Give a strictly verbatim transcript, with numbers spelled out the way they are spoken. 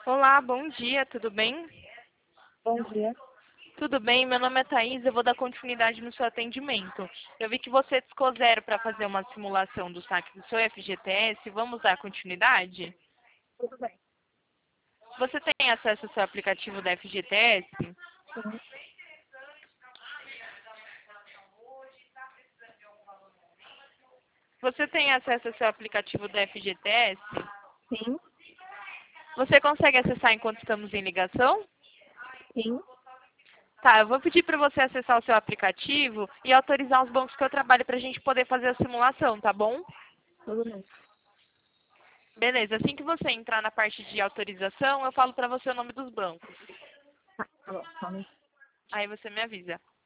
Olá, bom dia, tudo bem? Bom dia. Tudo bem, meu nome é Thaís, eu vou dar continuidade no seu atendimento. Eu vi que você discou zero para fazer uma simulação do saque do seu F G T S, vamos dar continuidade? Tudo bem. Você tem acesso ao seu aplicativo da F G T S? Sim, Você tem acesso ao seu aplicativo da F G T S? sim, Você consegue acessar enquanto estamos em ligação? sim. Tá, eu vou pedir para você acessar o seu aplicativo e autorizar os bancos que eu trabalho para a gente poder fazer a simulação, tá bom? Tudo bem. Beleza, assim que você entrar na parte de autorização, eu falo para você o nome dos bancos. Tá, tá bom. Só um minuto. Aí você me avisa.